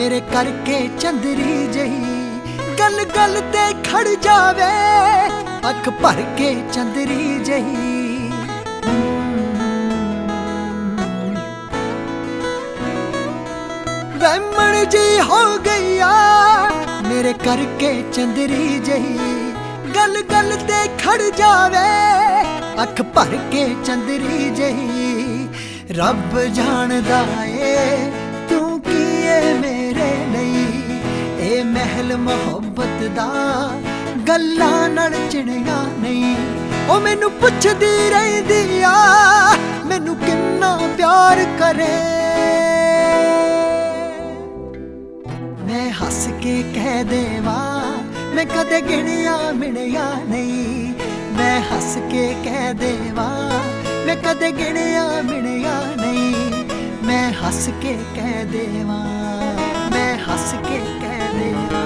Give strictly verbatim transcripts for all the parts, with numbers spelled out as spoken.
मेरे करके चंदरी जही गल गल ते खड़ जावे अख भर के चंदरी जही। वहमण जी हो गईया मेरे करके चंदरी जही गल गल ते खड़ जावे अख भर के चंदरी जही। रब जानदा ए तू की ए मेरे लई ए महल मोहब्बत दा गल्लां नाल चिड़िया नहीं। ओ मैनू पुछदी रहिंदी आ मैनू किन्ना प्यार करे। मैं हस के कह देवा मैं कदे गिणिया मिणिया नहीं। मैं हस के कह देवा मैं कदे गिणिया मिणिया नहीं। मैं हस के कह देवा मैं हस के कह देवा।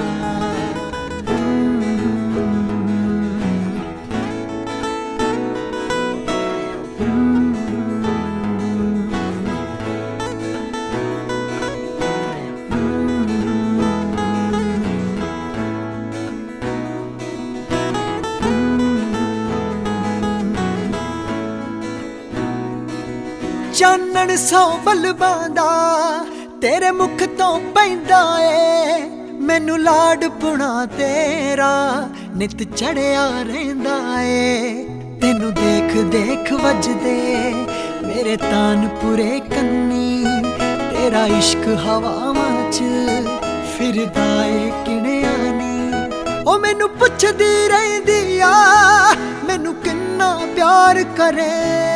चानण सौ बल्बां दा तेरे मुख तो पैंदा ए मैनू लाडपुणा तेरा नित चढ़िया रहिंदा ए। तेनू देख देख वजदे मेरे तानपुरे कन्नी तेरा इश्क हवावां च फिरदा ए किणिया नी। ओ मैनू पुछदी रहिंदी आ मैनू किन्ना प्यार करे।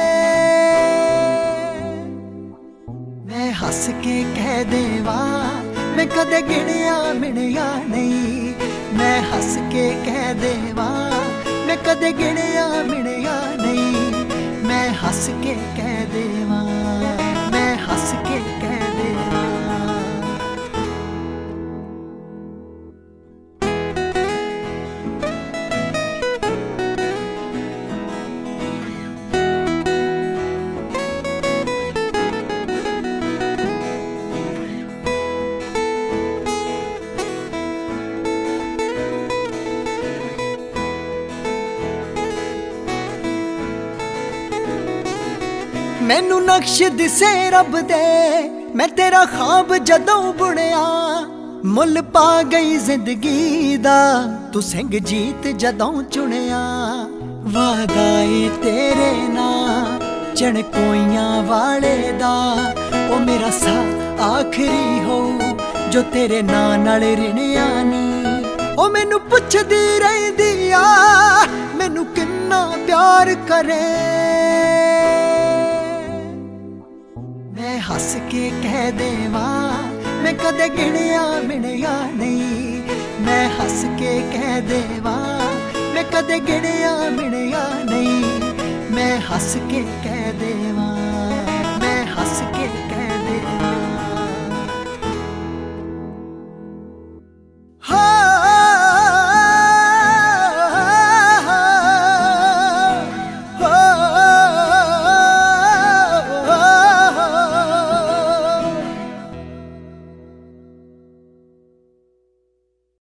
मैं हस के कह देवा मैं कदे गिणिया मिणिया नहीं। मैं हस के कह देवा मैं कदे गिणिया मिणिया नहीं। मैं हस के कह देवा मैं हस के कह देवा। मैनू नक्श दिसे रब दे मैं तेरा ख्वाब जदों बुनिया मुल पा गई जिंदगी दा तू सिंह जीत जदों चुनिया। वादा ए तेरे नाल चणकोइयां वाले दा ओ मेरा सा आखिरी हो जो तेरे नां नाल रिणिया नी। ओ मैनू पुछदी रहिंदी आ मैनू किन्ना प्यार करे। मैं हस के कह देवा मैं कदे गिणिया मिणिया नहीं। मैं हस के कह देवा मैं कदे गिणिया मिणिया नहीं। मैं हस के कह देवा मैं हस के